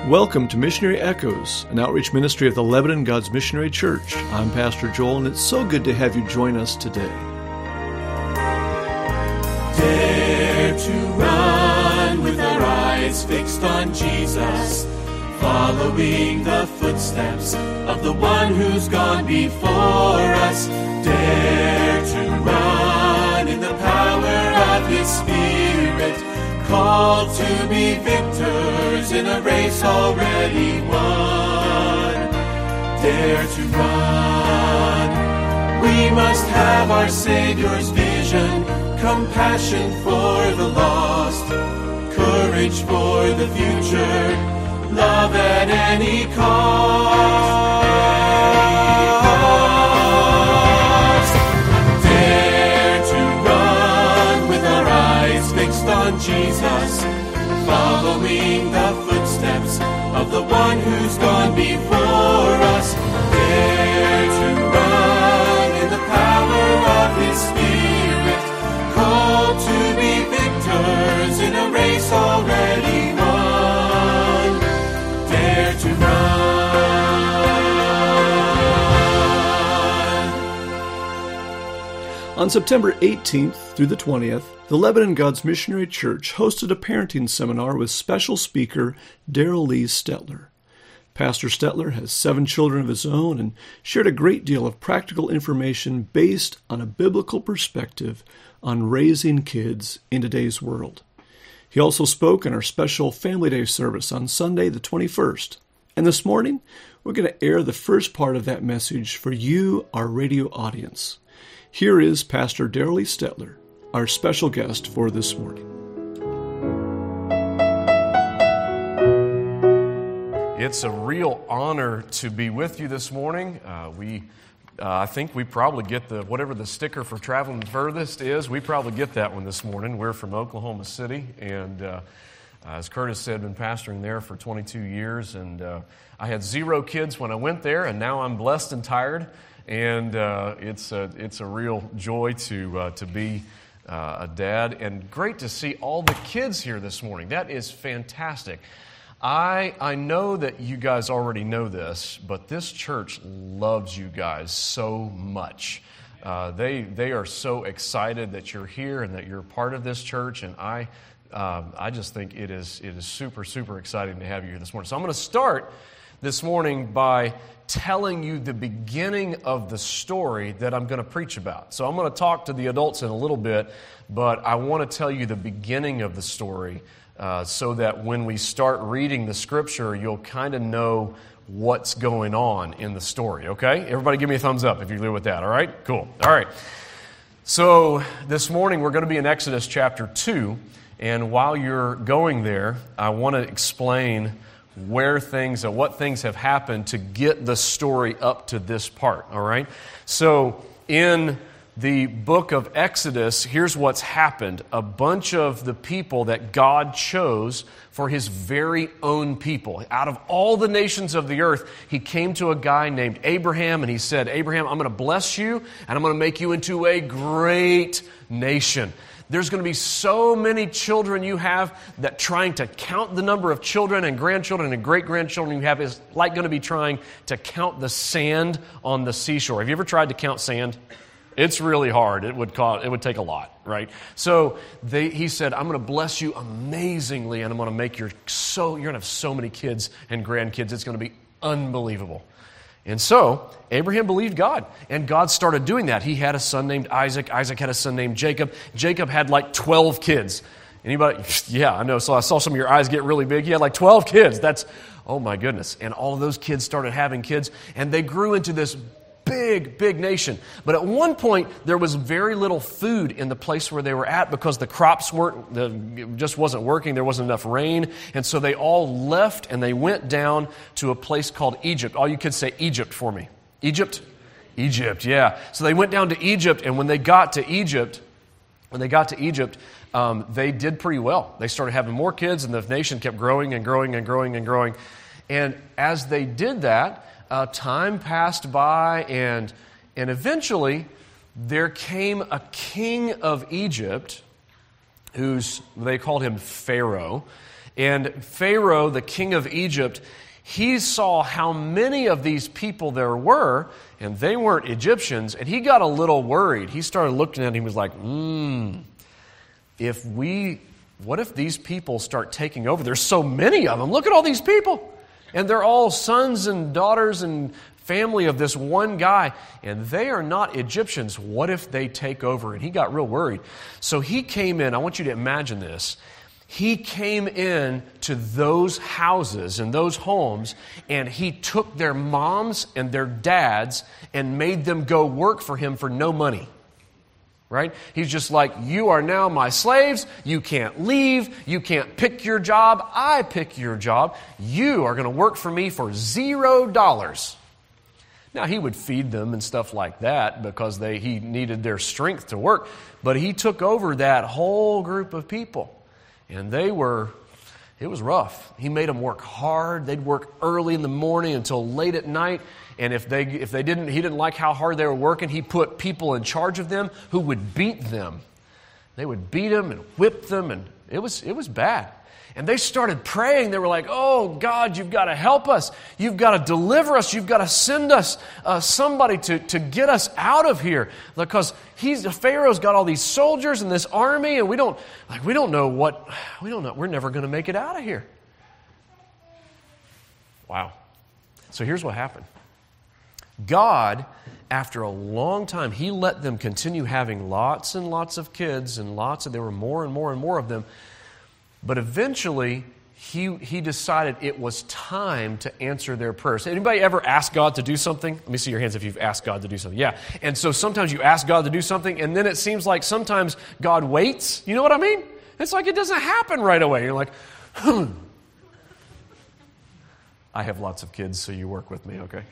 Welcome to Missionary Echoes, an outreach ministry of the Lebanon God's Missionary Church. I'm Pastor Joel, and it's so good to have you join us today. Dare to run with our eyes fixed on Jesus, following the footsteps of the one who's gone before us. Dare to run in the power of His Spirit, called to be victors in a race already won. Dare to run. We must have our Savior's vision, compassion for the lost, courage for the future, love at any cost. Dare to run with our eyes fixed on Jesus, following the footsteps of the one who's gone before us. Dare to run in the power of His Spirit, called to be victors in a race already won. Dare to run. On September 18th through the 20th, the Lebanon God's Missionary Church hosted a parenting seminar with special speaker Darrell Lee Stetler. Pastor Stetler has 7 children of his own and shared a great deal of practical information based on a biblical perspective on raising kids in today's world. He also spoke in our special Family Day service on Sunday the 21st. And this morning, we're going to air the first part of that message for you, our radio audience. Here is Pastor Darrell Lee Stetler, our special guest for this morning. It's a real honor to be with you this morning. I think we probably get whatever the sticker for traveling the furthest is, we probably get that one this morning. We're from Oklahoma City, and as Curtis said, been pastoring there for 22 years, and I had 0 kids when I went there, and now I'm blessed and tired, and it's a real joy to be a dad, and great to see all the kids here this morning. That is fantastic. I know that you guys already know this, but this church loves you guys so much. They are so excited that you're here and that you're part of this church, and I just think it is super, super exciting to have you here this morning. So I'm going to start this morning by telling you the beginning of the story that I'm going to preach about. So I'm going to talk to the adults in a little bit, but I want to tell you the beginning of the story so that when we start reading the scripture, you'll kind of know what's going on in the story, okay? Everybody give me a thumbs up if you agree with that, all right? Cool. All right. So this morning we're going to be in Exodus chapter 2, and while you're going there, I want to explain what things have happened to get the story up to this part, all right? So in the book of Exodus, here's what's happened. A bunch of the people that God chose for His very own people. Out of all the nations of the earth, He came to a guy named Abraham, and He said, Abraham, I'm going to bless you, and I'm going to make you into a great nation. There's going to be so many children you have that trying to count the number of children and grandchildren and great-grandchildren you have is like going to be trying to count the sand on the seashore. Have you ever tried to count sand? It's really hard. It would take a lot, right? So he said, I'm going to bless you amazingly, and I'm going to make you're going to have so many kids and grandkids. It's going to be unbelievable. And so Abraham believed God, and God started doing that. He had a son named Isaac. Isaac had a son named Jacob. Jacob had like 12 kids. Anybody? Yeah, I know. So I saw some of your eyes get really big. He had like 12 kids. That's, oh my goodness. And all of those kids started having kids, and they grew into this big nation. But at one point, there was very little food in the place where they were at because the crops just wasn't working. There wasn't enough rain. And so they all left and they went down to a place called Egypt. All you kids say Egypt for me. Egypt? Egypt, yeah. So they went down to Egypt, and when they got to Egypt, they did pretty well. They started having more kids, and the nation kept growing and growing and growing and growing. And as they did that, time passed by, and eventually there came a king of Egypt they called him Pharaoh, And Pharaoh, the king of Egypt, he saw how many of these people there were, and they weren't Egyptians, and he got a little worried. He started looking at it, and he was like, what if these people start taking over? There's so many of them. Look at all these people. And they're all sons and daughters and family of this one guy, and they are not Egyptians. What if they take over? And he got real worried. So he came in. I want you to imagine this. He came in to those houses and those homes, and he took their moms and their dads and made them go work for him for no money. Right? He's just like, you are now my slaves. You can't leave. You can't pick your job. I pick your job. You are going to work for me for $0. Now, he would feed them and stuff like that because he needed their strength to work. But he took over that whole group of people. And it was rough. He made them work hard. They'd work early in the morning until late at night. And if he didn't like how hard they were working, he put people in charge of them who would beat them. They would beat them and whip them, and it was bad. And they started praying. They were like, oh, God, you've got to help us. You've got to deliver us. You've got to send us somebody to get us out of here. Because Pharaoh's got all these soldiers and this army, and we don't know. We're never going to make it out of here. Wow. So here's what happened. God, after a long time, He let them continue having lots and lots of kids, and there were more and more and more of them. But eventually, he decided it was time to answer their prayers. Anybody ever ask God to do something? Let me see your hands if you've asked God to do something. Yeah. And so sometimes you ask God to do something, and then it seems like sometimes God waits. You know what I mean? It's like it doesn't happen right away. You're like, I have lots of kids, so you work with me, okay?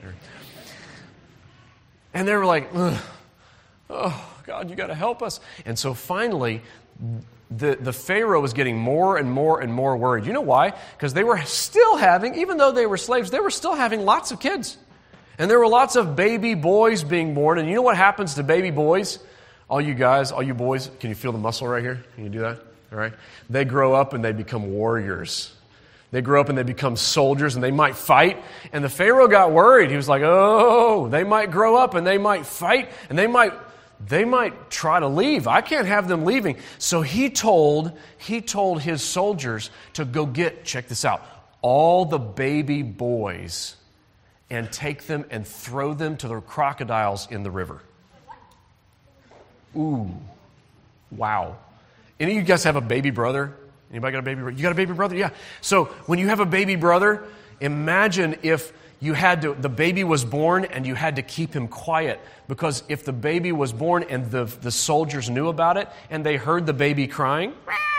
And they were like, oh, God, you got to help us. And so finally, the Pharaoh was getting more and more and more worried. You know why? Because they were still having, even though they were slaves, they were still having lots of kids. And there were lots of baby boys being born. And you know what happens to baby boys? All you guys, all you boys, can you feel the muscle right here? Can you do that? All right. They grow up and they become warriors. They grow up and they become soldiers, and they might fight. And the Pharaoh got worried. He was like, oh, they might grow up and they might fight, and they might try to leave. I can't have them leaving. So he told his soldiers to go get, check this out, all the baby boys and take them and throw them to the crocodiles in the river. Ooh, wow. Any of you guys have a baby brother? Anybody got a baby brother? You got a baby brother? Yeah. So when you have a baby brother, imagine if the baby was born and you had to keep him quiet, because if the baby was born and the soldiers knew about it and they heard the baby crying,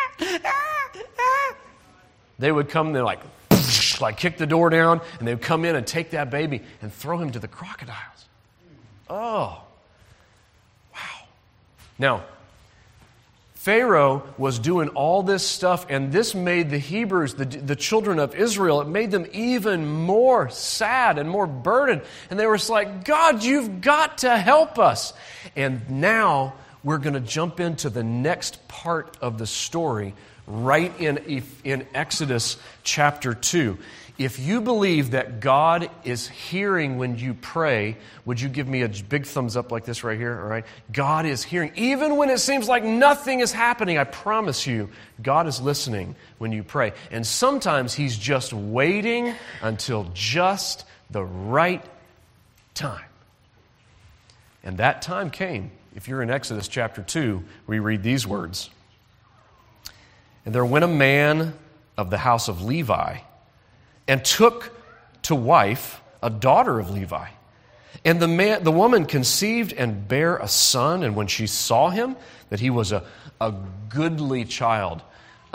they would come, they're like kick the door down, and they would come in and take that baby and throw him to the crocodiles. Oh, wow. Now, Pharaoh was doing all this stuff, and this made the Hebrews, the children of Israel, it made them even more sad and more burdened. And they were just like, God, you've got to help us. And now we're going to jump into the next part of the story right in Exodus chapter 2. If you believe that God is hearing when you pray, would you give me a big thumbs up like this right here? All right. God is hearing. Even when it seems like nothing is happening, I promise you, God is listening when you pray. And sometimes He's just waiting until just the right time. And that time came. If you're in Exodus chapter 2, we read these words. And there went a man of the house of Levi, and took to wife a daughter of Levi. And the woman conceived and bare a son, and when she saw him, that he was a goodly child,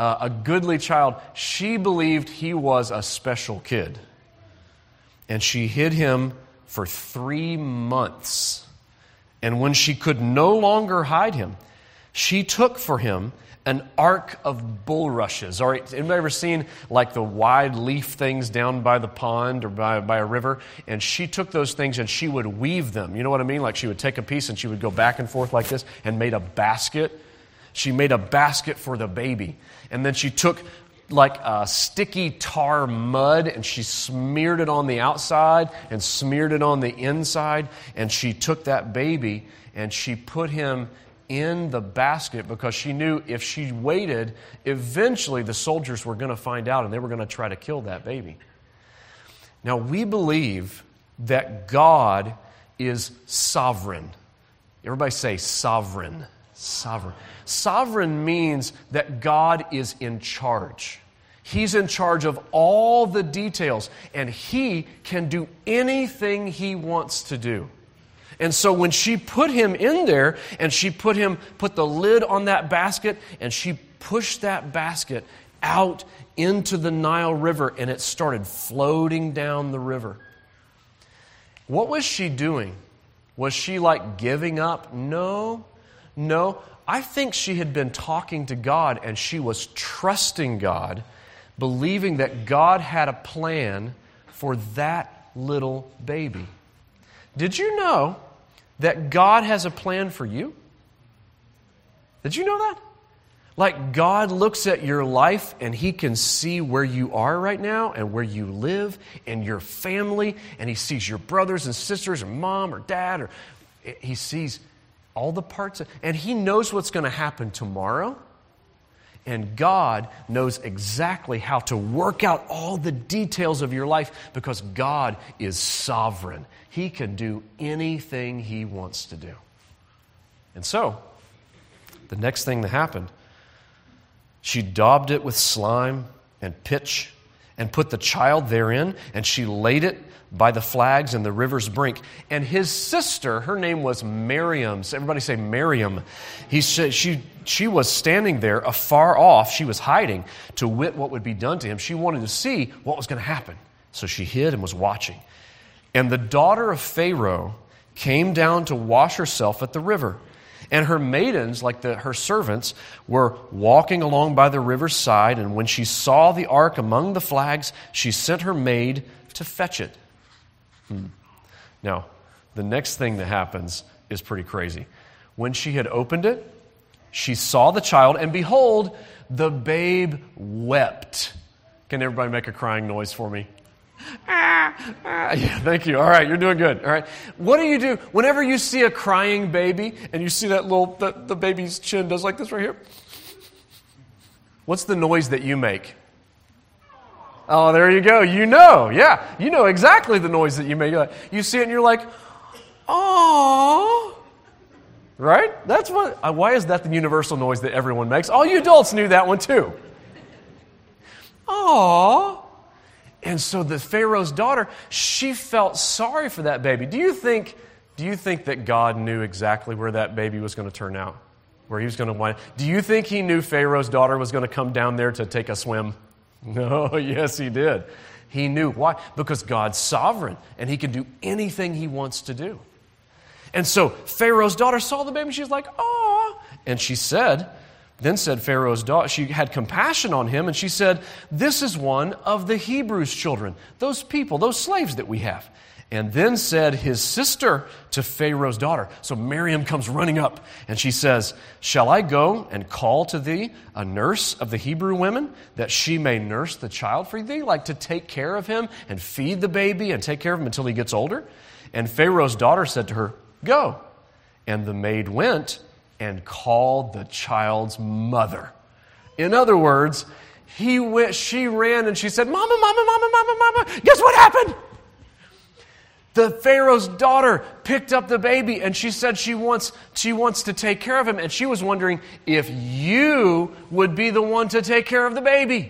she believed he was a special kid. And she hid him for 3 months. And when she could no longer hide him, she took for him an ark of bulrushes. All right, anybody ever seen like the wide leaf things down by the pond or by a river? And she took those things and she would weave them. You know what I mean? Like she would take a piece and she would go back and forth like this and made a basket. She made a basket for the baby. And then she took like sticky tar mud, and she smeared it on the outside and smeared it on the inside, and she took that baby and she put him in the basket because she knew if she waited, eventually the soldiers were going to find out and they were going to try to kill that baby. Now, we believe that God is sovereign. Everybody say sovereign. Sovereign. Sovereign means that God is in charge. He's in charge of all the details, and He can do anything He wants to do. And so when she put him in there, and she put the lid on that basket, and she pushed that basket out into the Nile River, and it started floating down the river. What was she doing? Was she like giving up? No. I think she had been talking to God, and she was trusting God, believing that God had a plan for that little baby. Did you know that God has a plan for you? Did you know that? Like God looks at your life and He can see where you are right now and where you live and your family, and He sees your brothers and sisters or mom or dad, or He sees all the parts and He knows what's going to happen tomorrow. And God knows exactly how to work out all the details of your life because God is sovereign. He can do anything He wants to do. And so, the next thing that happened, she daubed it with slime and pitch and put the child therein, and she laid it by the flags and the river's brink. And his sister, her name was Miriam. So everybody say Miriam. She was standing there afar off. She was hiding to wit what would be done to him. She wanted to see what was going to happen. So she hid and was watching. And the daughter of Pharaoh came down to wash herself at the river. And her maidens, like her servants, were walking along by the river's side. And when she saw the ark among the flags, she sent her maid to fetch it. Now, the next thing that happens is pretty crazy. When she had opened it, she saw the child, and behold, the babe wept. Can everybody make a crying noise for me? Yeah, thank you. All right, you're doing good. All right. What do you do whenever you see a crying baby and you see the baby's chin does like this right here? What's the noise that you make? Oh, there you go. You know. Yeah. You know exactly the noise that you make. You see it and you're like, "Aww." Right? That's what. Why is that the universal noise that everyone makes? All you adults knew that one too. Aww. And so the Pharaoh's daughter, she felt sorry for that baby. Do you think that God knew exactly where that baby was going to turn out? Where he was going to wind? Do you think He knew Pharaoh's daughter was going to come down there to take a swim? No, yes, He did. He knew. Why? Because God's sovereign, and He can do anything He wants to do. And so Pharaoh's daughter saw the baby, and she was like, "Aw." And then said Pharaoh's daughter, she had compassion on him, and she said, "This is one of the Hebrews' children, those people, those slaves that we have." And then said his sister to Pharaoh's daughter. So Miriam comes running up, and she says, "Shall I go and call to thee a nurse of the Hebrew women, that she may nurse the child for thee?" Like to take care of him and feed the baby and take care of him until he gets older. And Pharaoh's daughter said to her, "Go." And the maid went and called the child's mother. In other words, she ran and she said, "Mama, mama, mama, mama, mama, guess what happened?" The Pharaoh's daughter picked up the baby, and she said she wants to take care of him, and she was wondering if you would be the one to take care of the baby.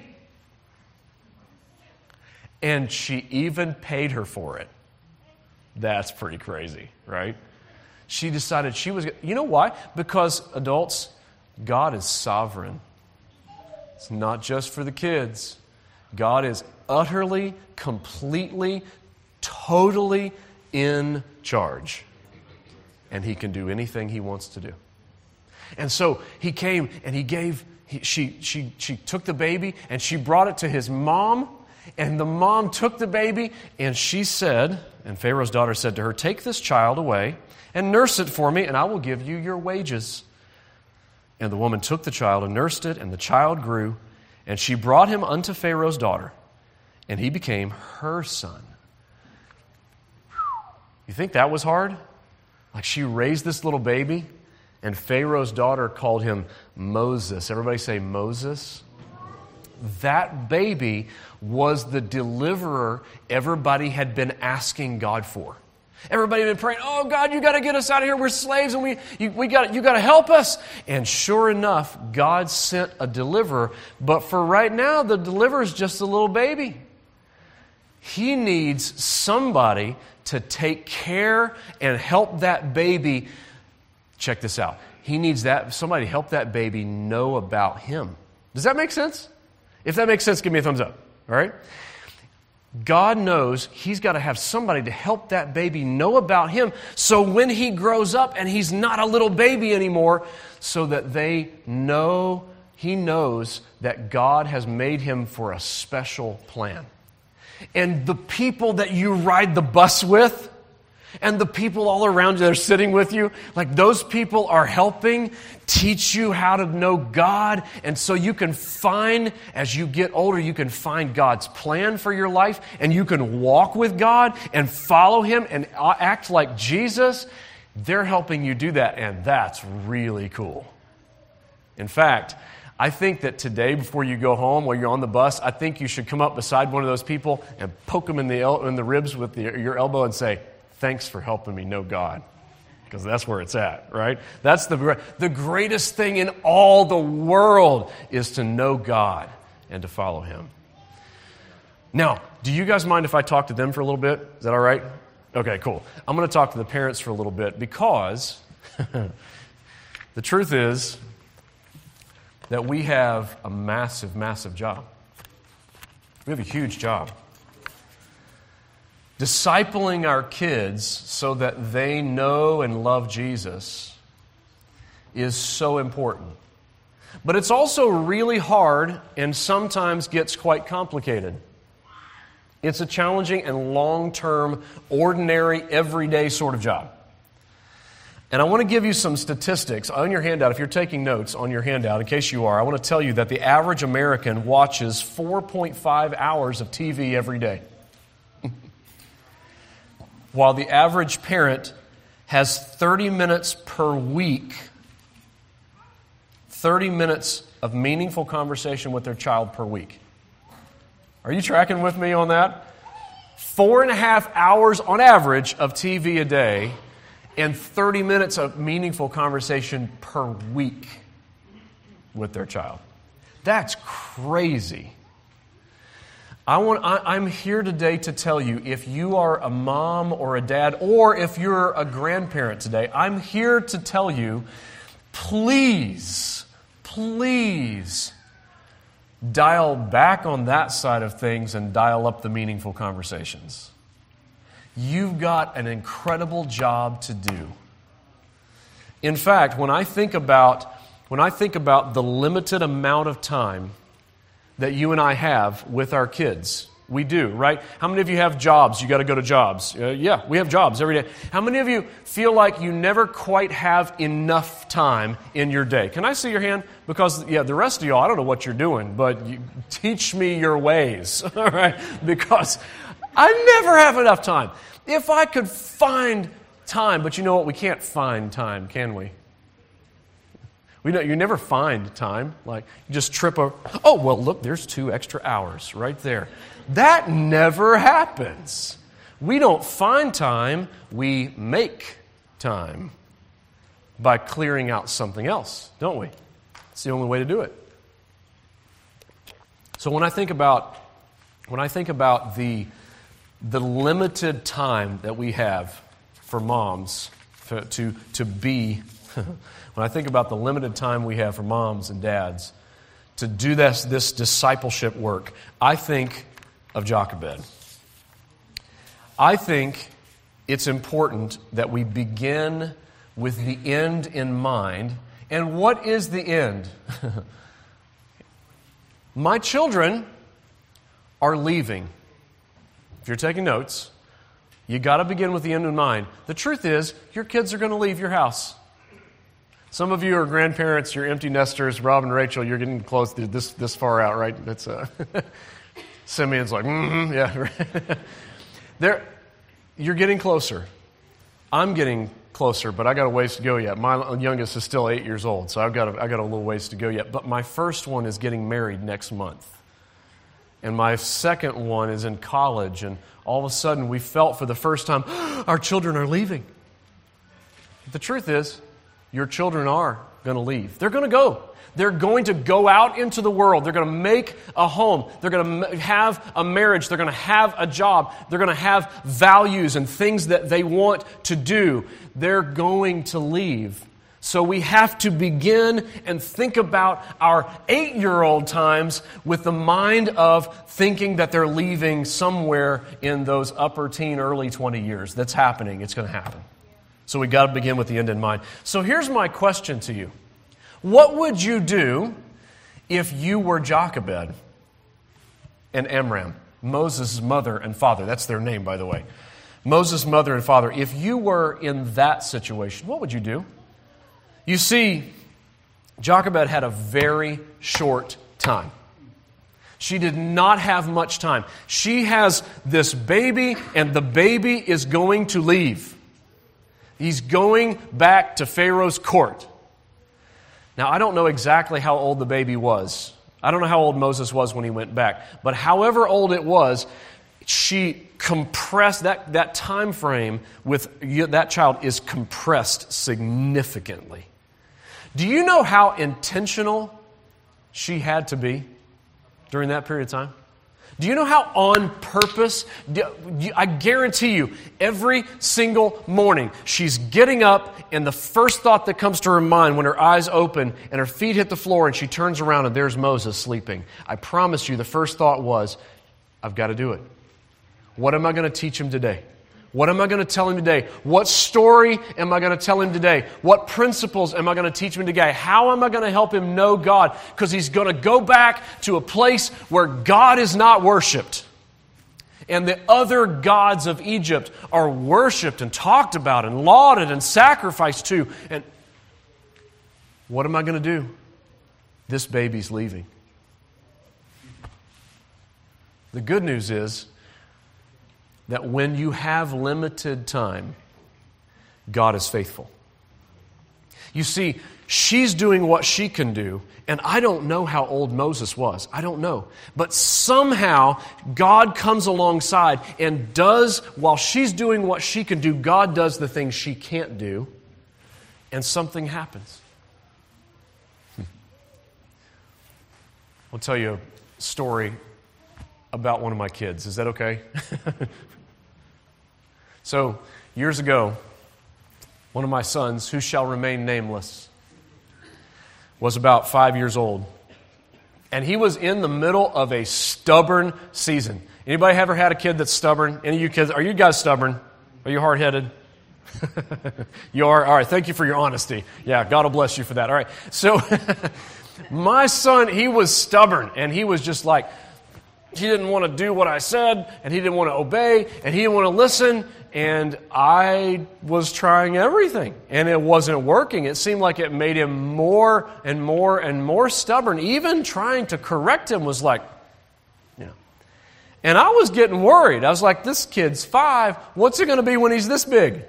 And she even paid her for it. That's pretty crazy, right? She decided she was... You know why? Because, adults, God is sovereign. It's not just for the kids. God is utterly, completely, totally in charge. And He can do anything He wants to do. And so He came and she took the baby and she brought it to his mom. And the mom took the baby and she said, and Pharaoh's daughter said to her, "Take this child away and nurse it for me, and I will give you your wages." And the woman took the child and nursed it, and the child grew. And she brought him unto Pharaoh's daughter, and he became her son. You think that was hard? Like she raised this little baby, and Pharaoh's daughter called him Moses. Everybody say Moses. That baby was the deliverer everybody had been asking God for. Everybody had been praying, oh God, you got to get us out of here. We're slaves and you got to help us. And sure enough, God sent a deliverer. But for right now, the deliverer is just a little baby. He needs somebody to take care and help that baby. Check this out. He needs somebody to help that baby know about him. Does that make sense? If that makes sense, give me a thumbs up. All right? God knows He's got to have somebody to help that baby know about Him, so when he grows up and he's not a little baby anymore, so that he knows that God has made him for a special plan. And the people that you ride the bus with, and the people all around you that are sitting with you, like those people are helping teach you how to know God. And so you can find, as you get older, you can find God's plan for your life, and you can walk with God and follow Him and act like Jesus. They're helping you do that, and that's really cool. In fact, I think that today, before you go home, while you're on the bus, I think you should come up beside one of those people and poke them in the ribs with your elbow and say, thanks for helping me know God. Because that's where it's at, right? That's the greatest thing in all the world is to know God and to follow Him. Now, do you guys mind if I talk to them for a little bit? Is that all right? Okay, cool. I'm going to talk to the parents for a little bit because the truth is that we have a massive, massive job. We have a huge job. Discipling our kids so that they know and love Jesus is so important. But it's also really hard and sometimes gets quite complicated. It's a challenging and long-term, ordinary, everyday sort of job. And I want to give you some statistics on your handout. If you're taking notes on your handout, in case you are, I want to tell you that the average American watches 4.5 hours of TV every day, while the average parent has 30 minutes per week, 30 minutes of meaningful conversation with their child per week. Are you tracking with me on that? 4.5 hours on average of TV a day, and 30 minutes of meaningful conversation per week with their child. That's crazy. I'm here today to tell you, if you are a mom or a dad, or if you're a grandparent today, I'm here to tell you, please dial back on that side of things and dial up the meaningful conversations. You've got an incredible job to do. In fact, when I think about the limited amount of time that you and I have with our kids, we do, right? How many of you have jobs? You got to go to jobs. Yeah, we have jobs every day. How many of you feel like you never quite have enough time in your day? Can I see your hand? Because, the rest of y'all, I don't know what you're doing, but you teach me your ways, all right? Because I never have enough time. If I could find time, but you know what? We can't find time, can we? You never find time. Like, you just trip over. Oh, well, look, there's 2 extra hours right there. That never happens. We don't find time. We make time by clearing out something else, don't we? It's the only way to do it. So when I think about the limited time that we have for moms to be, when I think about the limited time we have for moms and dads to do this discipleship work, I think of Jochebed. I think it's important that we begin with the end in mind. And what is the end? My children are leaving. If you're taking notes, you got to begin with the end in mind. The truth is, your kids are going to leave your house. Some of you are grandparents, you're empty nesters. Rob and Rachel, you're getting close to this far out, right? That's Simeon's like, yeah. You're getting closer. I'm getting closer, but I got a ways to go yet. My youngest is still 8 years old, so I got a little ways to go yet. But my first one is getting married next month. And my second one is in college, and all of a sudden we felt for the first time, our children are leaving. The truth is, your children are going to leave. They're going to go. They're going to go out into the world. They're going to make a home. They're going to have a marriage. They're going to have a job. They're going to have values and things that they want to do. They're going to leave. So we have to begin and think about our 8-year-old times with the mind of thinking that they're leaving somewhere in those upper teen, early 20 years. That's happening. It's going to happen. So we got to begin with the end in mind. So here's my question to you. What would you do if you were Jochebed and Amram, Moses' mother and father? That's their name, by the way. Moses' mother and father. If you were in that situation, what would you do? You see, Jochebed had a very short time. She did not have much time. She has this baby, and the baby is going to leave. He's going back to Pharaoh's court. Now, I don't know exactly how old the baby was. I don't know how old Moses was when he went back. But however old it was, she compressed, that time frame with that child is compressed significantly. Do you know how intentional she had to be during that period of time? Do you know how on purpose? I guarantee you, every single morning, she's getting up, and the first thought that comes to her mind when her eyes open and her feet hit the floor and she turns around and there's Moses sleeping. I promise you, the first thought was, I've got to do it. What am I going to teach him today? What am I going to tell him today? What story am I going to tell him today? What principles am I going to teach him today? How am I going to help him know God? Because he's going to go back to a place where God is not worshipped. And the other gods of Egypt are worshipped and talked about and lauded and sacrificed to. And what am I going to do? This baby's leaving. The good news is that when you have limited time, God is faithful. You see, she's doing what she can do, and I don't know how old Moses was. I don't know. But somehow, God comes alongside and does, while she's doing what she can do, God does the things she can't do, and something happens. I'll tell you a story about one of my kids. Is that okay? So, years ago, one of my sons, who shall remain nameless, was about 5 years old. And he was in the middle of a stubborn season. Anybody ever had a kid that's stubborn? Any of you kids? Are you guys stubborn? Are you hard-headed? You are? All right, thank you for your honesty. Yeah, God will bless you for that. All right, so my son, he was stubborn, and he was just like, he didn't want to do what I said, and he didn't want to obey, and he didn't want to listen, and I was trying everything, and it wasn't working. It seemed like it made him more and more and more stubborn. Even trying to correct him was like, And I was getting worried. I was like, this kid's 5. What's it going to be when he's this big?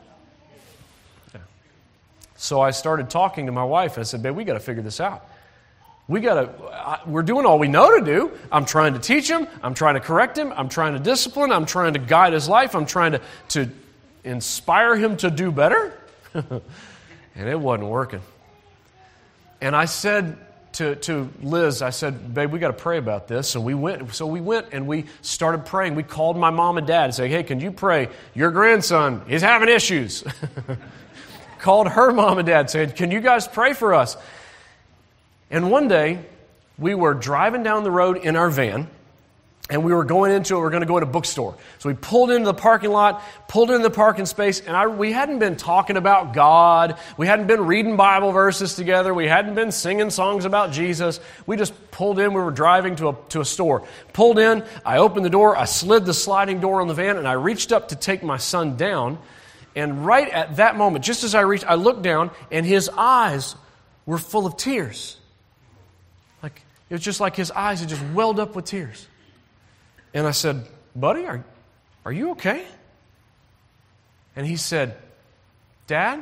So I started talking to my wife, and I said, babe, we got to figure this out. We're doing all we know to do. I'm trying to teach him. I'm trying to correct him. I'm trying to discipline. I'm trying to guide his life. I'm trying to inspire him to do better. And it wasn't working. And I said to Liz, I said, babe, we got to pray about this. So we went and we started praying. We called my mom and dad and said, hey, can you pray? Your grandson is having issues. Called her mom and dad, said, can you guys pray for us? And one day, we were driving down the road in our van, and we were going to go to a bookstore. So we pulled into the parking lot, pulled into the parking space, and we hadn't been talking about God. We hadn't been reading Bible verses together. We hadn't been singing songs about Jesus. We just pulled in. We were driving to a store. Pulled in, I opened the door, I slid the sliding door on the van, and I reached up to take my son down, And right at that moment, just as I reached, I looked down, and his eyes were full of tears. Like, it was just like his eyes had just welled up with tears. And I said, "Buddy, are you okay?" And he said, "Dad,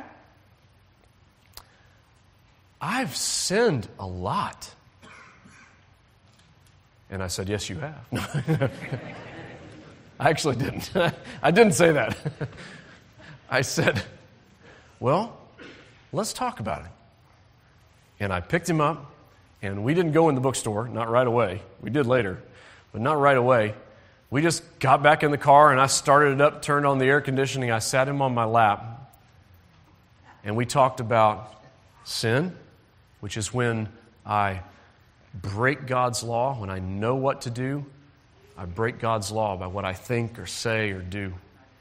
I've sinned a lot." And I said, "Yes, you have." I actually didn't. I didn't say that. I said, "Well, let's talk about it." And I picked him up, and we didn't go in the bookstore, not right away. We did later, but not right away. We just got back in the car, and I started it up, turned on the air conditioning. I sat him on my lap, and we talked about sin, which is when I break God's law. When I know what to do, I break God's law by what I think or say or do.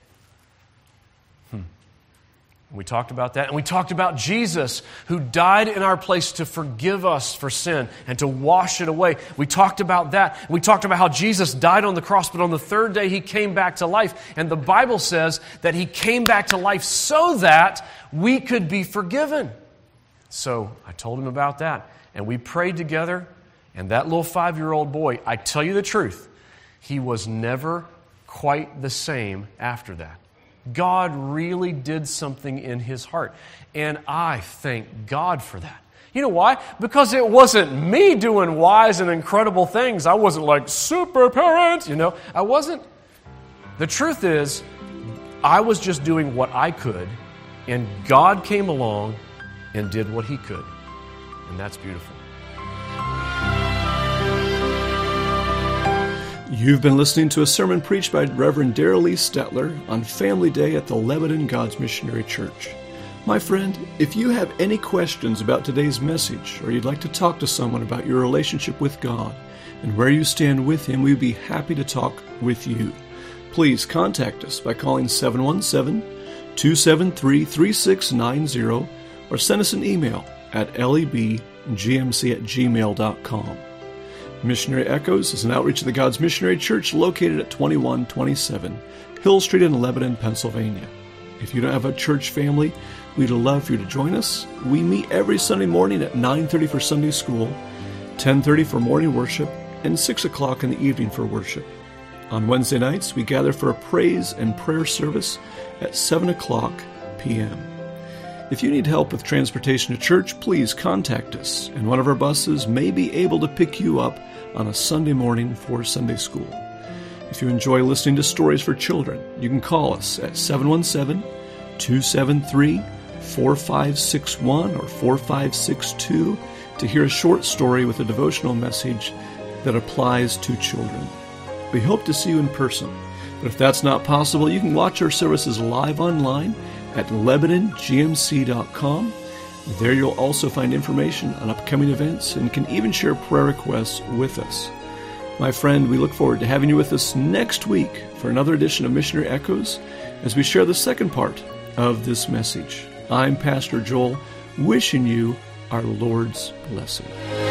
We talked about that, and we talked about Jesus, who died in our place to forgive us for sin and to wash it away. We talked about that. We talked about how Jesus died on the cross, but on the third day He came back to life. And the Bible says that He came back to life so that we could be forgiven. So I told him about that, and we prayed together, and that little 5-year-old boy, I tell you the truth, he was never quite the same after that. God really did something in his heart. And I thank God for that. You know why? Because it wasn't me doing wise and incredible things. I wasn't like super parent, I wasn't. The truth is, I was just doing what I could, and God came along and did what He could. And that's beautiful. You've been listening to a sermon preached by Reverend Darrell Lee Stetler on Family Day at the Lebanon God's Missionary Church. My friend, if you have any questions about today's message, or you'd like to talk to someone about your relationship with God and where you stand with Him, we'd be happy to talk with you. Please contact us by calling 717-273-3690 or send us an email at lebgmc@gmail.com. Missionary Echoes is an outreach of the God's Missionary Church located at 2127 Hill Street in Lebanon, Pennsylvania. If you don't have a church family, we'd love for you to join us. We meet every Sunday morning at 9:30 for Sunday school, 10:30 for morning worship, and 6 o'clock in the evening for worship. On Wednesday nights, we gather for a praise and prayer service at 7 o'clock p.m. If you need help with transportation to church, please contact us, and one of our buses may be able to pick you up on a Sunday morning for Sunday school. If you enjoy listening to stories for children, you can call us at 717-273-4561 or 4562 to hear a short story with a devotional message that applies to children. We hope to see you in person, but if that's not possible, you can watch our services live online at LebanonGMC.com. There you'll also find information on upcoming events and can even share prayer requests with us. My friend, we look forward to having you with us next week for another edition of Missionary Echoes as we share the second part of this message. I'm Pastor Joel, wishing you our Lord's blessing.